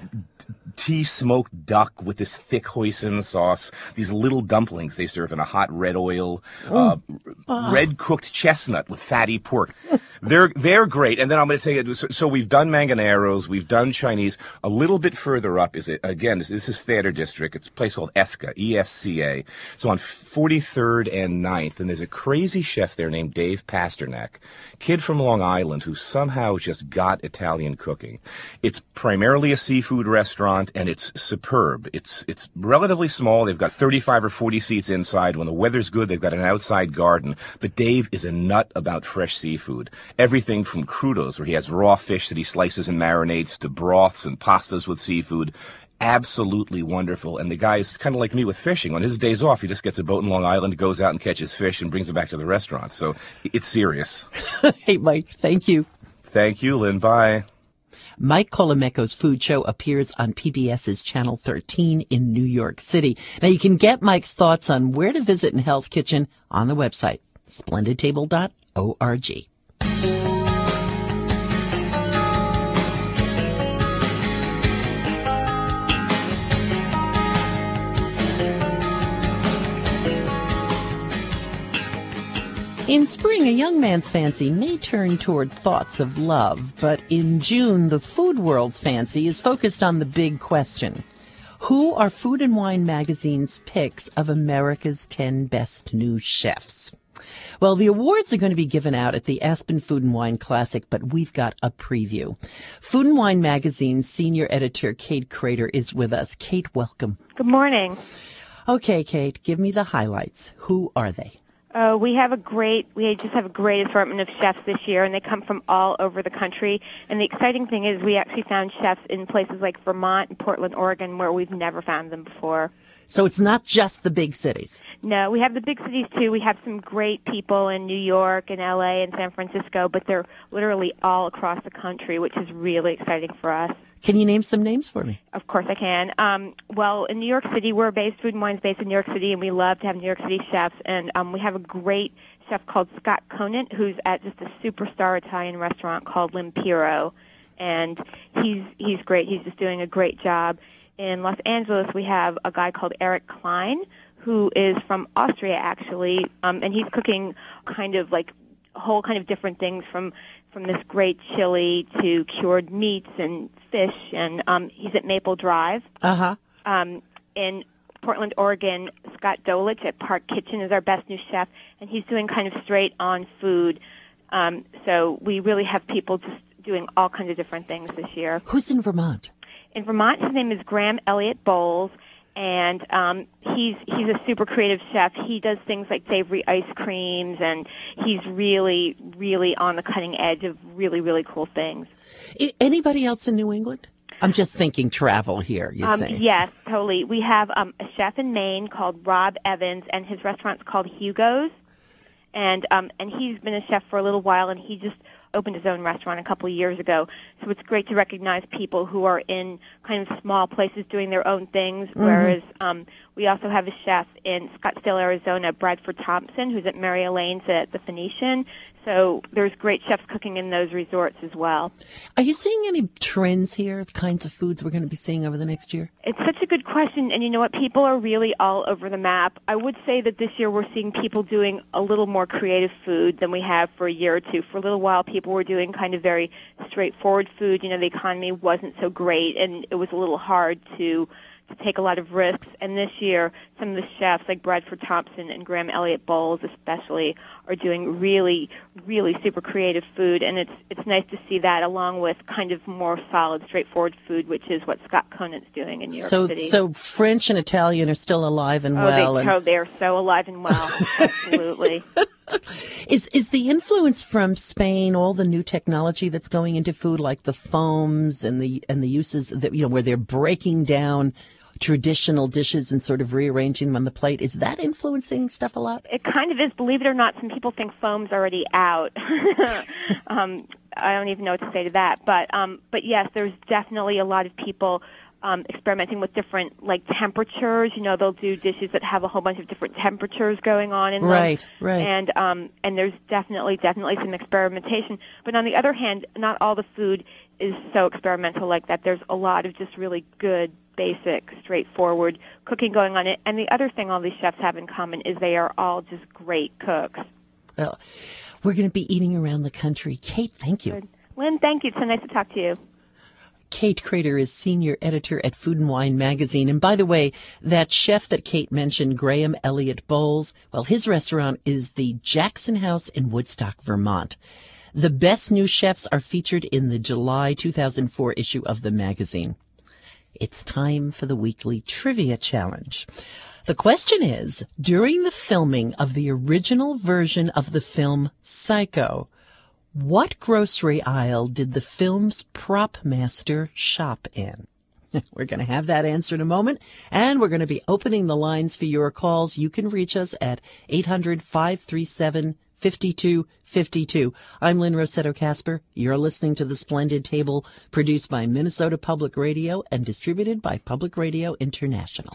tea smoked duck with this thick hoisin sauce, these little dumplings they serve in a hot red oil, uh, oh. red cooked chestnut with fatty pork. They're they're great. And then I'm going to tell you, so, so we've done Manganeros, we've done Chinese. A little bit further up is, it again, this, this is Theater District. It's a place called Esca, E S C A. So on forty-third and ninth, and there's a crazy chef there named Dave Pasternak, kid from Long Island who somehow just got Italian cooking. It's primarily a seafood restaurant, and it's superb. It's it's relatively small. They've got thirty-five or forty seats inside. When the weather's good, they've got an outside garden. But Dave is a nut about fresh seafood. Everything from crudos, where he has raw fish that he slices and marinates, to broths and pastas with seafood. Absolutely wonderful. And the guy is kind of like me with fishing. On his days off, he just gets a boat in Long Island, goes out and catches fish, and brings it back to the restaurant. So it's serious. Hey, Mike, thank you. Thank you, Lynn. Bye. Mike Colameco's Food Show appears on P B S's Channel thirteen in New York City. Now, you can get Mike's thoughts on where to visit in Hell's Kitchen on the website, splendid table dot org. In spring, a young man's fancy may turn toward thoughts of love, but in June, the food world's fancy is focused on the big question. Who are Food and Wine magazine's picks of America's ten best new chefs? Well, the awards are going to be given out at the Aspen Food and Wine Classic, but we've got a preview. Food and Wine magazine's senior editor, Kate Crater, is with us. Kate, welcome. Good morning. Okay, Kate, give me the highlights. Who are they? Uh, we have a great, we just have a great assortment of chefs this year, and they come from all over the country. And the exciting thing is we actually found chefs in places like Vermont and Portland, Oregon, where we've never found them before. So it's not just the big cities. No, we have the big cities, too. We have some great people in New York and L A and San Francisco, but they're literally all across the country, which is really exciting for us. Can you name some names for me? Of course I can. Um, well, in New York City, we're based, Food and Wine's based in New York City, and we love to have New York City chefs. And um, we have a great chef called Scott Conant, who's at just a superstar Italian restaurant called L'Impero. And he's he's great. He's just doing a great job. In Los Angeles, we have a guy called Eric Klein, who is from Austria, actually, um, and he's cooking kind of like a whole kind of different things from from this great chili to cured meats and fish, and um, he's at Maple Drive. Uh-huh. Um, in Portland, Oregon, Scott Dolich at Park Kitchen is our best new chef, and he's doing kind of straight-on food. Um, so we really have people just doing all kinds of different things this year. Who's in Vermont? In Vermont, his name is Graham Elliott Bowles, and um, he's he's a super creative chef. He does things like savory ice creams, and he's really, really on the cutting edge of really, really cool things. I- anybody else in New England? I'm just thinking travel here, you um, say. Yes, totally. We have um, a chef in Maine called Rob Evans, and his restaurant's called Hugo's, and um, and he's been a chef for a little while, and he just opened his own restaurant a couple of years ago. So it's great to recognize people who are in kind of small places doing their own things, mm-hmm. whereas um, we also have a chef in Scottsdale, Arizona, Bradford Thompson, who's at Mary Elaine's at the Phoenician. So there's great chefs cooking in those resorts as well. Are you seeing any trends here, the kinds of foods we're going to be seeing over the next year? It's such a good question, and you know what? People are really all over the map. I would say that this year we're seeing people doing a little more creative food than we have for a year or two. For a little while, people were doing kind of very straightforward food. You know, the economy wasn't so great, and it was a little hard to to take a lot of risks. And this year, some of the chefs like Bradford Thompson and Graham Elliott Bowles especially are doing really, really super creative food. And it's it's nice to see that along with kind of more solid, straightforward food, which is what Scott Conant's doing in New York so, City. So French and Italian are still alive and oh, well. They, and... oh, they're so alive and well. Absolutely. Is is the influence from Spain, all the new technology that's going into food, like the foams and the and the uses that, you know, where they're breaking down traditional dishes and sort of rearranging them on the plate, is that influencing stuff a lot? It kind of is. Believe it or not, some people think foam's already out. um, I don't even know what to say to that. But um, but yes, there's definitely a lot of people um, experimenting with different like temperatures. You know, they'll do dishes that have a whole bunch of different temperatures going on in them. Right, right. And um, and there's definitely definitely some experimentation. But on the other hand, not all the food is so experimental like that. There's a lot of just really good, basic, straightforward cooking going on. And the other thing all these chefs have in common is they are all just great cooks. Well, we're going to be eating around the country. Kate, thank you. Good. Lynn, thank you. It's so nice to talk to you. Kate Crater is senior editor at Food and Wine magazine. And by the way, that chef that Kate mentioned, Graham Elliott Bowles, well, his restaurant is the Jackson House in Woodstock, Vermont. The best new chefs are featured in the July two thousand four issue of the magazine. It's time for the weekly trivia challenge. The question is, during the filming of the original version of the film Psycho, what grocery aisle did the film's prop master shop in? We're going to have that answer in a moment, and we're going to be opening the lines for your calls. You can reach us at eight hundred, five three seven, five two five two. I'm Lynn Rossetto Kasper. You're listening to The Splendid Table, produced by Minnesota Public Radio and distributed by Public Radio International.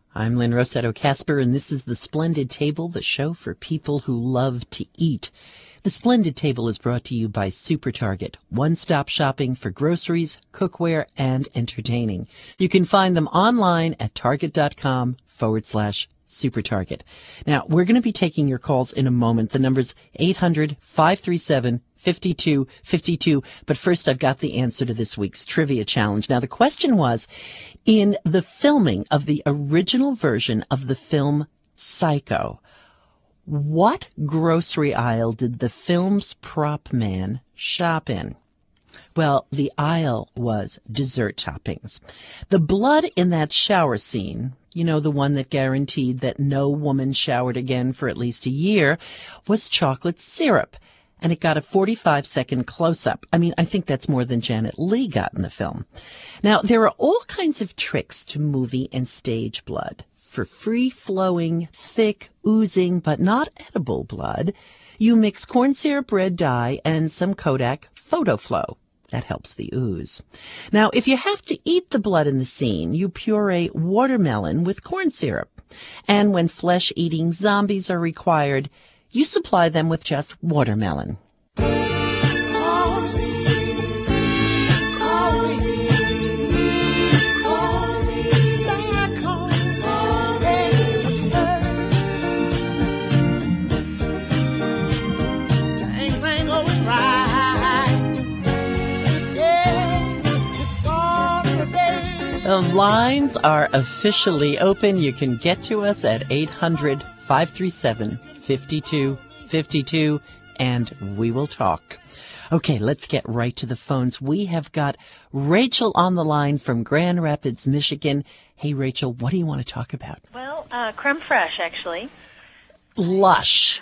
I'm Lynn Rossetto Casper, and this is The Splendid Table, the show for people who love to eat. The Splendid Table is brought to you by Super Target, one-stop shopping for groceries, cookware, and entertaining. You can find them online at target.com forward slash Super Target. Now, we're going to be taking your calls in a moment. The number's eight hundred, five three seven, five two five two. But first, I've got the answer to this week's trivia challenge. Now, the question was, in the filming of the original version of the film Psycho, what grocery aisle did the film's prop man shop in? Well, the aisle was dessert toppings. The blood in that shower scene, you know, the one that guaranteed that no woman showered again for at least a year, was chocolate syrup. And it got a forty-five second close-up. I mean, I think that's more than Janet Leigh got in the film. Now, there are all kinds of tricks to movie and stage blood. For free-flowing, thick, oozing, but not edible blood, you mix corn syrup, red dye, and some Kodak Photo Flow. That helps the ooze. Now, if you have to eat the blood in the scene, you puree watermelon with corn syrup. And when flesh-eating zombies are required, you supply them with just watermelon. The lines are officially open. You can get to us at eight hundred, five three seven, five two five two, and we will talk. Okay, let's get right to the phones. We have got Rachel on the line from Grand Rapids, Michigan. Hey, Rachel, what do you want to talk about? Well, uh, creme fraiche, actually. Lush.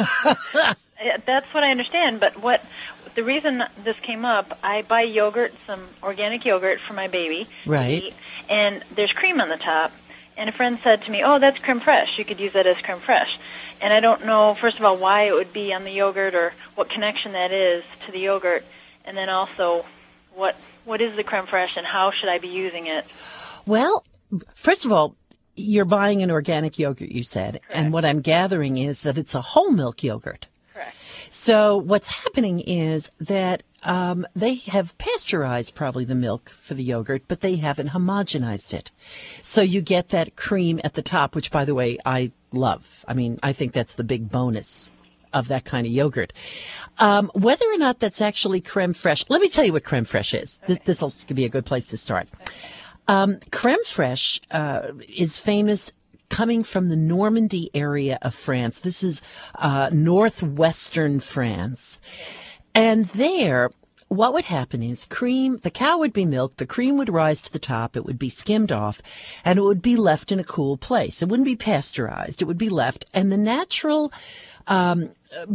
That's what I understand, but what the reason this came up, I buy yogurt, some organic yogurt for my baby. Right. To eat, and there's cream on the top. And a friend said to me, oh, that's creme fraiche. You could use that as creme fraiche. And I don't know, first of all, why it would be on the yogurt or what connection that is to the yogurt. And then also, what what is the creme fraiche and how should I be using it? Well, first of all, you're buying an organic yogurt, you said. Correct. And what I'm gathering is that it's a whole milk yogurt. Correct. So what's happening is that um, they have pasteurized probably the milk for the yogurt, but they haven't homogenized it. So you get that cream at the top, which, by the way, I love. I mean, I think that's the big bonus of that kind of yogurt. Um, whether or not that's actually creme fraiche, let me tell you what creme fraiche is. Okay. This will be a good place to start. Okay. Um, creme fraiche uh, is famous coming from the Normandy area of France. This is uh, northwestern France. And there, what would happen is cream, the cow would be milked, the cream would rise to the top, it would be skimmed off, and it would be left in a cool place. It wouldn't be pasteurized, it would be left, and the natural um,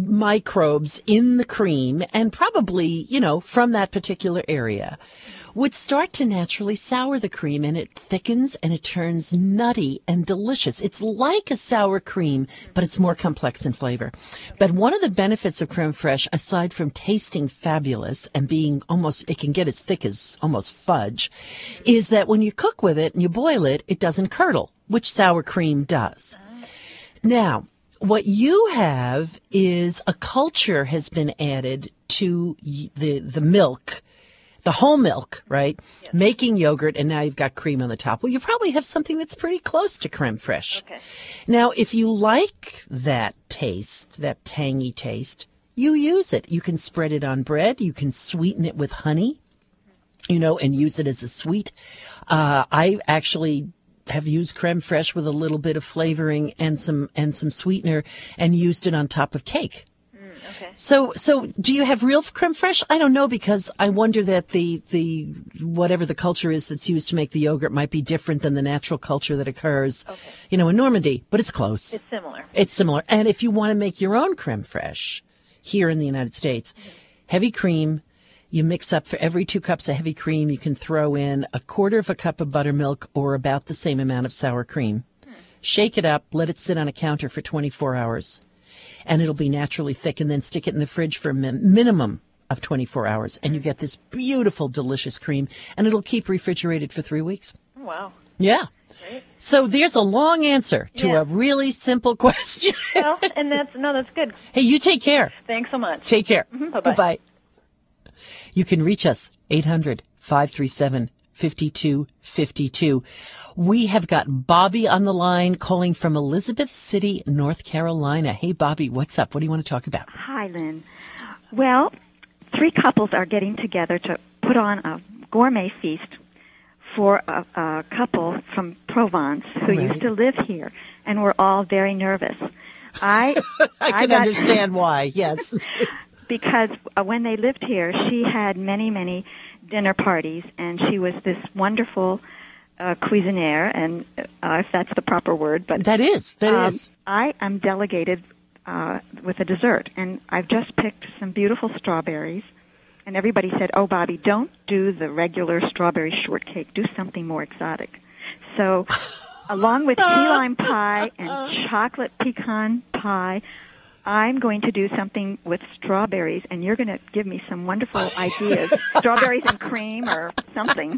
microbes in the cream, and probably, you know, from that particular area, would start to naturally sour the cream, and it thickens and it turns nutty and delicious. It's like a sour cream, but it's more complex in flavor. But one of the benefits of creme fraiche, aside from tasting fabulous and being almost, it can get as thick as almost fudge, is that when you cook with it and you boil it, it doesn't curdle, which sour cream does. Now, what you have is a culture has been added to the the milk, the whole milk, right? Yes. Making yogurt, and now you've got cream on the top. Well, you probably have something that's pretty close to creme fraiche. Okay. Now, if you like that taste, that tangy taste, you use it. You can spread it on bread. You can sweeten it with honey, you know, and use it as a sweet. Uh, I actually have used creme fraiche with a little bit of flavoring and some and some sweetener and used it on top of cake. Okay. So, so do you have real creme fraiche? I don't know, because I wonder that the, the, whatever the culture is that's used to make the yogurt might be different than the natural culture that occurs, okay, you know, in Normandy, but it's close. It's similar. It's similar. And if you want to make your own creme fraiche here in the United States, mm-hmm, heavy cream, you mix up for every two cups of heavy cream, you can throw in a quarter of a cup of buttermilk or about the same amount of sour cream. Hmm. Shake it up, let it sit on a counter for twenty-four hours. And it'll be naturally thick, and then stick it in the fridge for a min- minimum of twenty-four hours. And you get this beautiful, delicious cream, and it'll keep refrigerated for three weeks. Wow. Yeah. So there's a long answer to Yeah. a really simple question. Well, and that's, no, that's good. Hey, you take care. Thanks so much. Take care. Mhm, bye-bye. Goodbye. You can reach us, eight hundred, five three seven, five two five two. We have got Bobby on the line calling from Elizabeth City, North Carolina. Hey, Bobby, what's up? What do you want to talk about? Hi, Lynn. Well, three couples are getting together to put on a gourmet feast for a, a couple from Provence who Right. used to live here, and we're all very nervous. I I can got- understand why, yes. because uh, when they lived here, she had many, many dinner parties, and she was this wonderful uh, cuisinaire, and uh, if that's the proper word, but That is, that um, is. I am delegated uh, with a dessert, and I've just picked some beautiful strawberries, and everybody said, "Oh, Bobby, don't do the regular strawberry shortcake. Do something more exotic." So, along with key lime pie and chocolate pecan pie, I'm going to do something with strawberries, and you're going to give me some wonderful ideas. Strawberries and cream or something.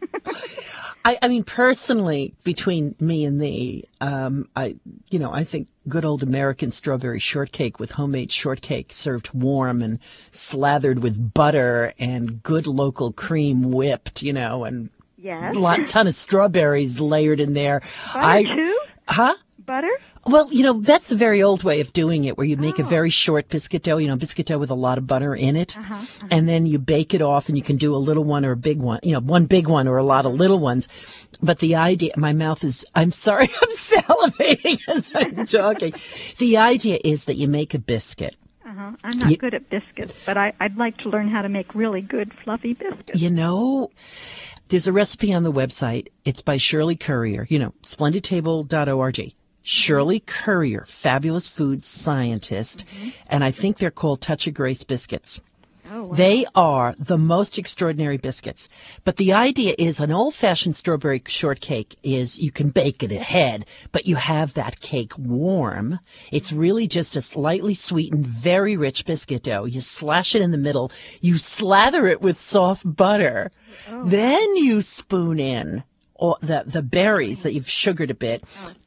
I, I mean, personally, between me and thee, um, I, you know, I think good old American strawberry shortcake with homemade shortcake served warm and slathered with butter and good local cream whipped, you know, and Yes. a lot, ton of strawberries layered in there. Butter, I, too? Huh? Butter? Well, you know, that's a very old way of doing it, where you make a Oh. very short biscuit dough, you know, biscuit dough with a lot of butter in it. Uh-huh, uh-huh. And then you bake it off, and you can do a little one or a big one, you know, one big one or a lot of little ones. But the idea, my mouth is, I'm sorry, I'm salivating as I'm talking. The idea is that you make a biscuit. Uh-huh. I'm not You- good at biscuits, but I, I'd like to learn how to make really good fluffy biscuits. You know, there's a recipe on the website. It's by Shirley Currier, you know, splendid table dot org. Shirley Currier, fabulous food scientist, and I think they're called Touch of Grace biscuits. Oh, wow. They are the most extraordinary biscuits. But the idea is an old-fashioned strawberry shortcake is you can bake it ahead, but you have that cake warm. It's really just a slightly sweetened, very rich biscuit dough. You slash it in the middle. You slather it with soft butter. Then you spoon in all the, the berries that you've sugared a bit.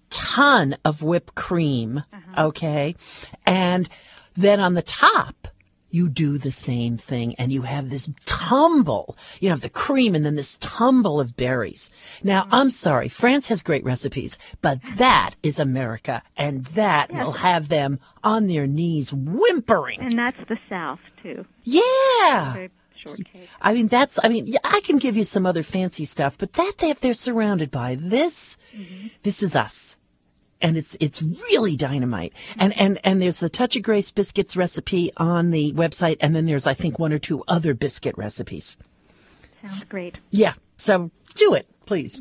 Ton of whipped cream, okay? And then on the top, you do the same thing, and you have this tumble. You have the cream and then this tumble of berries. Now, I'm sorry, France has great recipes, but that is America, and that will have them on their knees whimpering. And that's the South, too. Yeah. Very shortcake. I mean, that's, I mean, yeah, I can give you some other fancy stuff, but that they, they're surrounded by this, this is us. And it's, it's really dynamite. And, and, and there's the Touch of Grace biscuits recipe on the website. And then there's, I think, one or two other biscuit recipes. Sounds great. Yeah. So do it, please.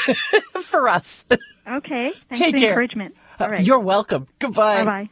For us. Okay. Thanks Take for the care. encouragement. All right. You're welcome. Goodbye. Bye-bye.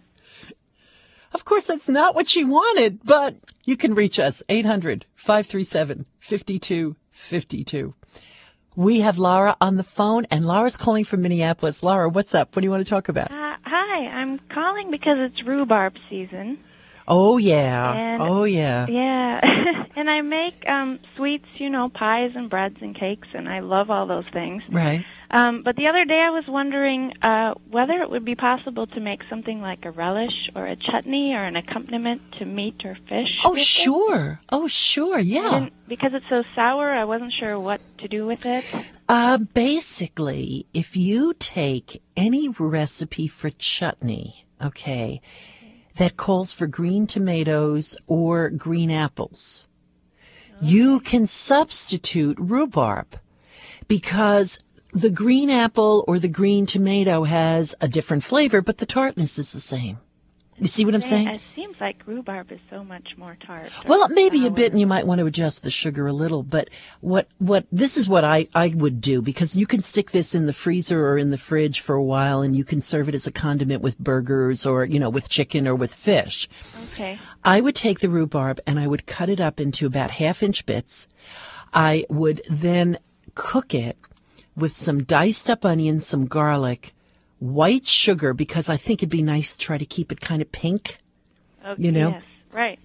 Of course, that's not what she wanted, but you can reach us, eight hundred, five three seven, five two five two. We have Laura on the phone, and Laura's calling from Minneapolis. Laura, what's up? What do you want to talk about? Uh, hi, I'm calling because it's rhubarb season. Oh, yeah. And- oh, yeah. Yeah, and I make um, sweets, you know, pies and breads and cakes, and I love all those things. Right. Um, but the other day I was wondering uh, whether it would be possible to make something like a relish or a chutney or an accompaniment to meat or fish. Oh, with it. sure. Oh, sure. I Yeah. didn't- because it's so sour, I wasn't sure what to do with it. Uh, basically, if you take any recipe for chutney, okay, that calls for green tomatoes or green apples, you can substitute rhubarb, because the green apple or the green tomato has a different flavor, but the tartness is the same. You see what I'm saying? It seems like rhubarb is so much more tart. or Well, maybe a sour. bit, and you might want to adjust the sugar a little. But what what this is what I I would do, because you can stick this in the freezer or in the fridge for a while, and you can serve it as a condiment with burgers or you know with chicken or with fish. Okay. I would take the rhubarb and I would cut it up into about half inch bits. I would then cook it with some diced up onions, some garlic, white sugar, because I think it'd be nice to try to keep it kind of pink. Okay, You know? Yes, right.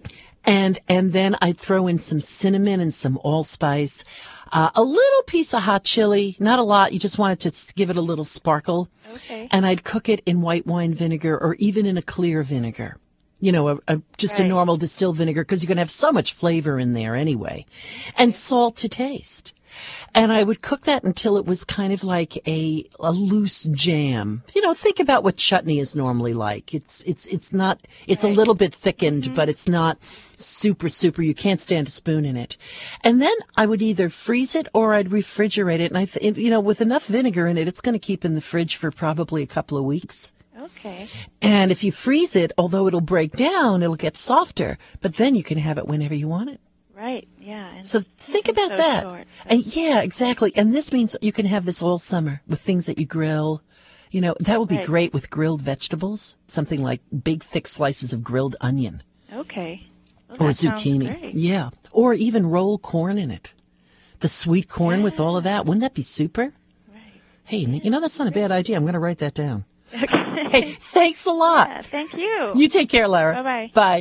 And and then I'd throw in some cinnamon and some allspice, uh, a little piece of hot chili, not a lot. You just wanted to s- give it a little sparkle. Okay. And I'd cook it in white wine vinegar or even in a clear vinegar. You know, a, a, just Right. a normal distilled vinegar because you're going to have so much flavor in there anyway. And salt to taste. And I would cook that until it was kind of like a a loose jam. You know, think about what chutney is normally like. It's it's it's not it's a little bit thickened, but it's not super super. You can't stand a spoon in it. And then I would either freeze it or I'd refrigerate it. And I, th- you know, with enough vinegar in it, it's going to keep in the fridge for probably a couple of weeks. Okay. And if you freeze it, although it'll break down, it'll get softer. But then you can have it whenever you want it. Right. Yeah. And So think about so that. short. And yeah, exactly. And this means you can have this all summer with things that you grill. You know, that would be Right. great with grilled vegetables. Something like big, thick slices of grilled onion Okay. Well, or that sounds zucchini. great. Yeah. Or even roll corn in it. The sweet corn with all of that. Wouldn't that be super? Right. Hey, you know, that's not a bad idea. I'm going to write that down. Hey, thanks a lot. Yeah, thank you. You take care, Lara. Bye-bye. Bye.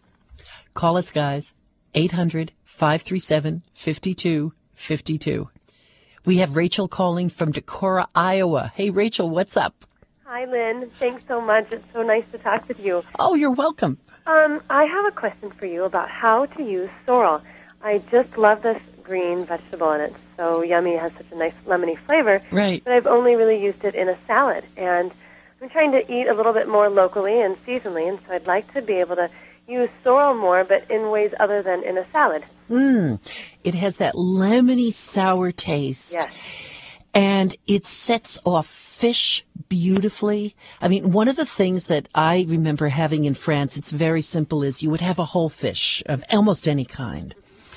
Call us, guys. eight hundred, five three seven, five two five two. We have Rachel calling from Decorah, Iowa. Hey, Rachel, what's up? Hi, Lynn. Thanks so much. It's so nice to talk with you. Oh, you're welcome. Um, I have a question for you about how to use sorrel. I just love this green vegetable, and it's so yummy. It has such a nice lemony flavor. Right. But I've only really used it in a salad, and I'm trying to eat a little bit more locally and seasonally, and so I'd like to be able to use sorrel more, but in ways other than in a salad. Mmm. It has that lemony sour taste. Yes. And it sets off fish beautifully. I mean, one of the things that I remember having in France, it's very simple, is you would have a whole fish of almost any kind.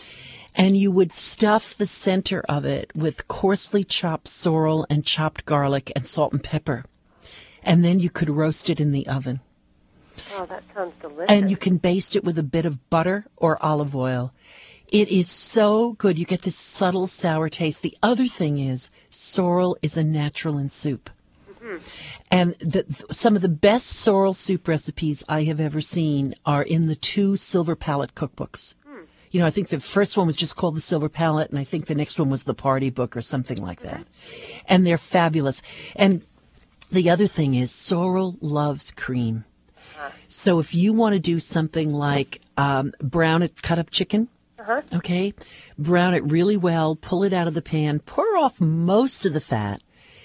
And you would stuff the center of it with coarsely chopped sorrel and chopped garlic and salt and pepper. And then you could roast it in the oven. Oh, that sounds delicious. And you can baste it with a bit of butter or olive oil. It is so good. You get this subtle sour taste. The other thing is sorrel is a natural in soup. Mm-hmm. And the, some of the best sorrel soup recipes I have ever seen are in the two Silver Palette cookbooks. Hmm. You know, I think the first one was just called the Silver Palette, and I think the next one was the Party Book or something like that. And they're fabulous. And the other thing is sorrel loves cream. So if you want to do something like um, brown it, cut up chicken, Uh-huh. okay, brown it really well, pull it out of the pan, pour off most of the fat,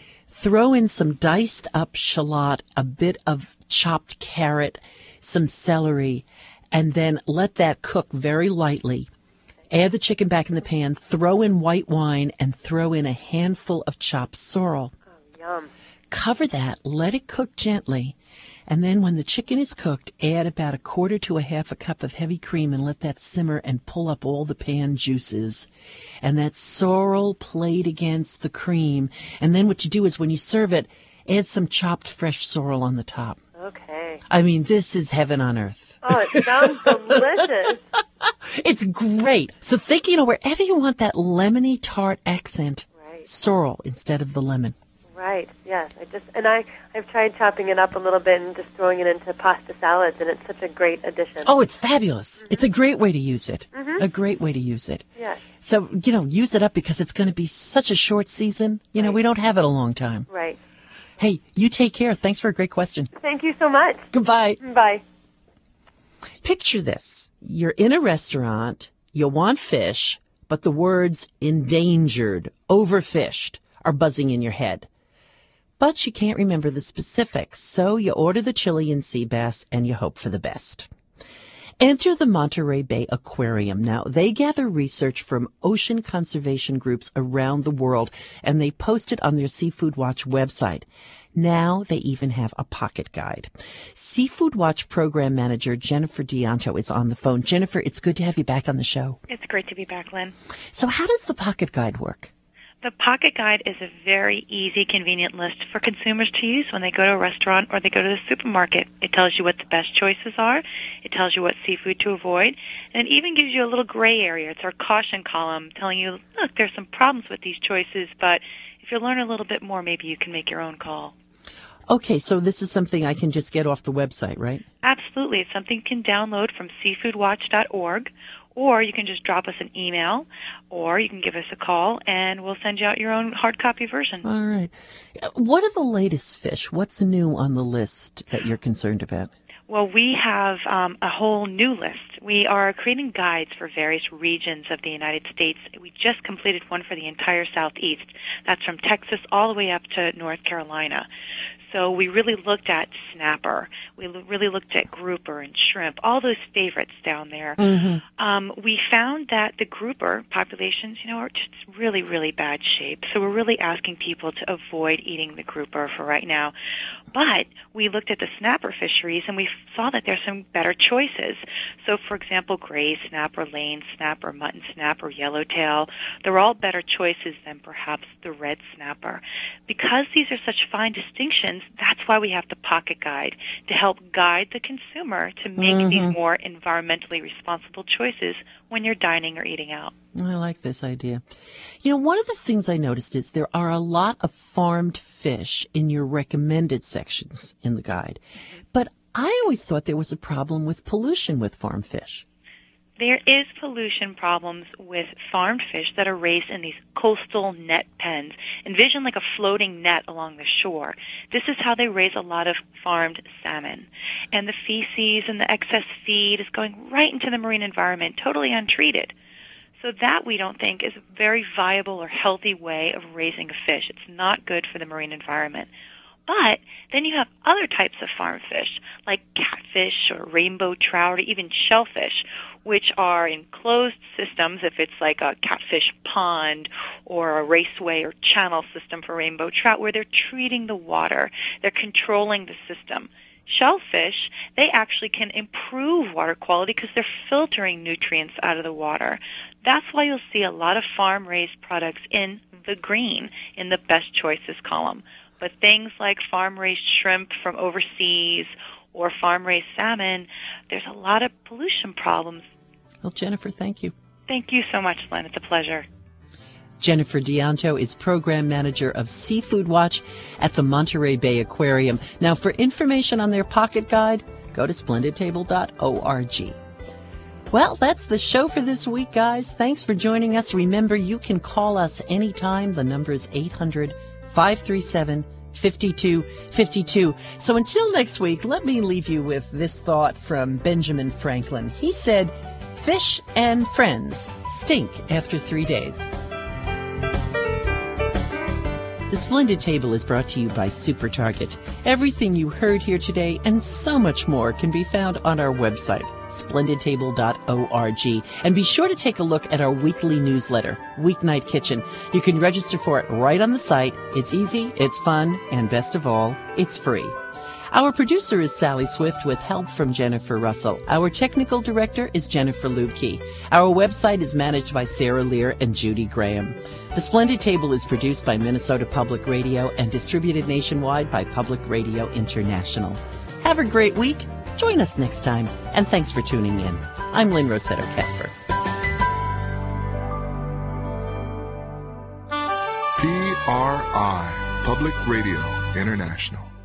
throw in some diced up shallot, a bit of chopped carrot, some celery, and then let that cook very lightly. Add the chicken back in the pan, throw in white wine, and throw in a handful of chopped sorrel. Oh, yum. Cover that, let it cook gently, and then when the chicken is cooked, add about a quarter to a half a cup of heavy cream and let that simmer and pull up all the pan juices. And that sorrel played against the cream. And then what you do is when you serve it, add some chopped fresh sorrel on the top. Okay. I mean, this is heaven on earth. Oh, it sounds delicious. It's great. So think, you know, wherever you want that lemony tart accent, Right. sorrel instead of the lemon. Right. Yes. I just and I I've tried chopping it up a little bit and just throwing it into pasta salads, and it's such a great addition. Oh, it's fabulous. Mm-hmm. It's a great way to use it. Mhm. A great way to use it. Yes. So, you know, use it up because it's going to be such a short season. You know, we don't have it a long time. Right. Hey, you take care. Thanks for a great question. Thank you so much. Goodbye. Bye. Picture this. You're in a restaurant, you want fish, but the words endangered, overfished are buzzing in your head. But you can't remember the specifics, so you order the Chilean sea bass and you hope for the best. Enter the Monterey Bay Aquarium. Now, they gather research from ocean conservation groups around the world, and they post it on their Seafood Watch website. Now they even have a pocket guide. Seafood Watch program manager Jennifer Dianto is on the phone. Jennifer, it's good to have you back on the show. It's great to be back, Lynn. So how does the pocket guide work? The Pocket Guide is a very easy, convenient list for consumers to use when they go to a restaurant or they go to the supermarket. It tells you what the best choices are. It tells you what seafood to avoid. And it even gives you a little gray area. It's our caution column telling you, look, there's some problems with these choices, but if you learn a little bit more, maybe you can make your own call. Okay, so this is something I can just get off the website, right? Absolutely. It's something you can download from seafood watch dot org, or you can just drop us an email, or you can give us a call, and we'll send you out your own hard copy version. All right. What are the latest fish? What's new on the list that you're concerned about? Well, we have um, a whole new list. We are creating guides for various regions of the United States. We just completed one for the entire Southeast. That's from Texas all the way up to North Carolina. So we really looked at snapper. We l- really looked at grouper and shrimp, all those favorites down there. Mm-hmm. Um, we found that the grouper populations, you know, are just really, really bad shape. So we're really asking people to avoid eating the grouper for right now. But we looked at the snapper fisheries, and we saw that there's some better choices. So, for example, gray snapper, lane snapper, mutton snapper, yellowtail, they're all better choices than perhaps the red snapper. Because these are such fine distinctions, that's why we have the pocket guide, to help guide the consumer to make Mm-hmm. these more environmentally responsible choices when you're dining or eating out. I like this idea. You know, one of the things I noticed is there are a lot of farmed fish in your recommended sections in the guide. But I always thought there was a problem with pollution with farm fish. There is pollution problems with farmed fish that are raised in these coastal net pens. Envision like a floating net along the shore. This is how they raise a lot of farmed salmon. And the feces and the excess feed is going right into the marine environment, totally untreated. So that we don't think is a very viable or healthy way of raising a fish. It's not good for the marine environment. But then you have other types of farm fish, like catfish or rainbow trout or even shellfish, which are in closed systems, if it's like a catfish pond or a raceway or channel system for rainbow trout, where they're treating the water. They're controlling the system. Shellfish, they actually can improve water quality because they're filtering nutrients out of the water. That's why you'll see a lot of farm-raised products in the green, in the best choices column. But things like farm-raised shrimp from overseas or farm-raised salmon, there's a lot of pollution problems. Well, Jennifer, thank you. Thank you so much, Lynn. It's a pleasure. Jennifer Dianto is Program Manager of Seafood Watch at the Monterey Bay Aquarium. Now, for information on their pocket guide, go to splendid table dot org. Well, that's the show for this week, guys. Thanks for joining us. Remember, you can call us anytime. The number is eight hundred, five three seven, five two five two. So until next week, let me leave you with this thought from Benjamin Franklin. He said, "Fish and friends stink after three days." The Splendid Table is brought to you by Super Target. Everything you heard here today and so much more can be found on our website, splendid table dot org. And be sure to take a look at our weekly newsletter, Weeknight Kitchen. You can register for it right on the site. It's easy, it's fun, and best of all, it's free. Our producer is Sally Swift with help from Jennifer Russell. Our technical director is Jennifer Lubke. Our website is managed by Sarah Lear and Judy Graham. The Splendid Table is produced by Minnesota Public Radio and distributed nationwide by Public Radio International. Have a great week. Join us next time. And thanks for tuning in. I'm Lynn Rossetto Kasper. P R I, Public Radio International.